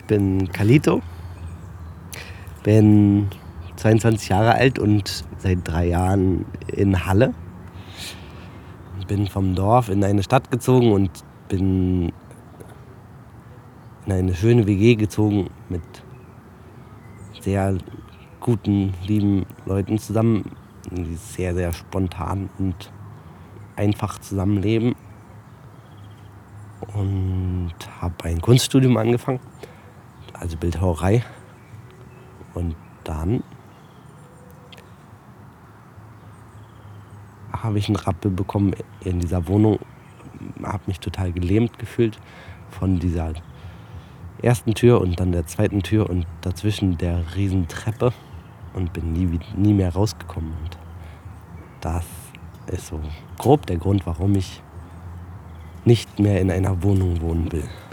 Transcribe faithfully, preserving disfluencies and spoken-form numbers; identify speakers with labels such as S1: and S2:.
S1: bin Kalito, bin zweiundzwanzig Jahre alt und seit drei Jahren in Halle. Bin vom Dorf in eine Stadt gezogen und bin in eine schöne W G gezogen mit sehr guten, lieben Leuten zusammen, die sehr, sehr spontan und einfach zusammenleben. Und habe ein Kunststudium angefangen, also Bildhauerei. Und dann habe ich einen Rappel bekommen in dieser Wohnung, habe mich total gelähmt gefühlt von dieser ersten Tür und dann der zweiten Tür und dazwischen der riesen Treppe und bin nie, nie mehr rausgekommen. Und das ist so grob der Grund, warum ich nicht mehr in einer Wohnung wohnen will.